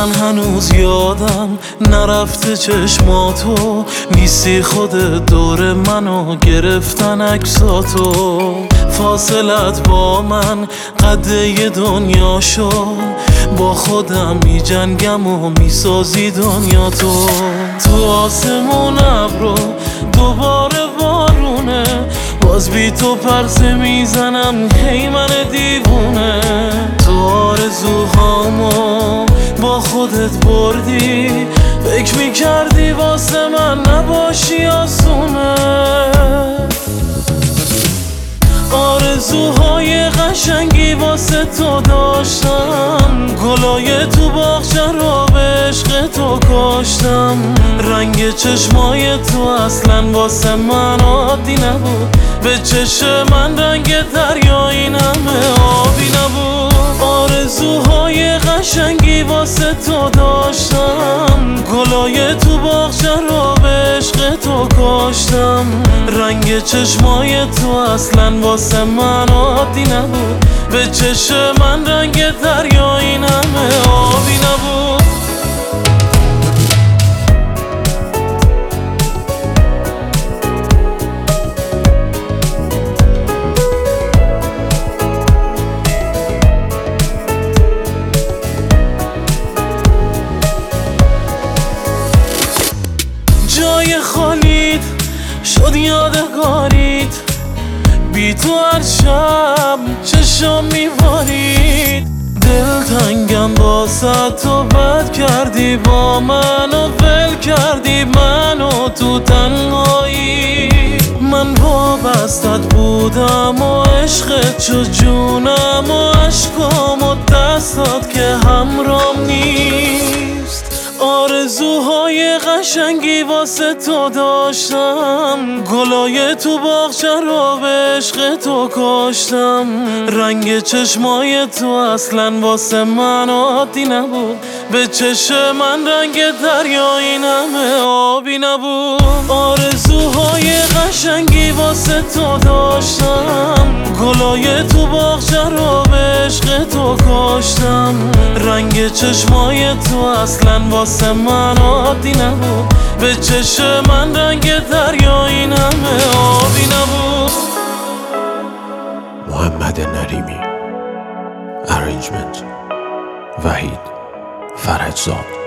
من هنوز یادم نرفته چشماتو، نیستی خودت دور منو گرفتن عکساتو. فاصلت با من قده دنیا شد، با خودم می جنگم و می سازی دنیا تو آسمون ابرو دوباره بارونه، باز بی تو پرسه میزنم هی من دیوونه. تو آرزوهامو با خودت بردی، فکر میکردی واسه من نباشی آسونه. آرزوهای قشنگی واسه تو داشتم، گلای تو باغچه رو به عشق تو کاشتم. رنگ چشمای تو اصلا واسه من عادی نبود، به چشم من رنگ دریا این همه آبی نبود. آرزوهای قشنگی واسه تو داشتم، گلای تو باغچه رو به عشق تو کاشتم. رنگ چشمای تو اصلا واسه من عادی نبود، به چشم من رنگ دریا این همه آبی نبود. جای خالیت شد یادگاریت، بی تو هر شب چشم میبارید. دل تنگم واسه تو بد کردی، با منو ول کردی منو تو تنهایی. من وابستت بودم و عشقت شد جونم و عشقام و دستات که همرام نیست. آرزوهای قشنگی واسه تو داشتم، گلای تو باغچه رو به عشق تو کاشتم. رنگ چشمای تو اصلا واسه من عادی نبود، به چشم من رنگ دریا این همه آبی نبود. آرزوهای قشنگی واسه تو داشتم، گلای تو باغچه رو به عشق تو کاشتم. رنگ چشمای تو اصلا واسه من عادی نبود، به چشم من رنگ دریا این همه آبی نبود. محمد نریمی. ارنجمنت وحید فرجزاد.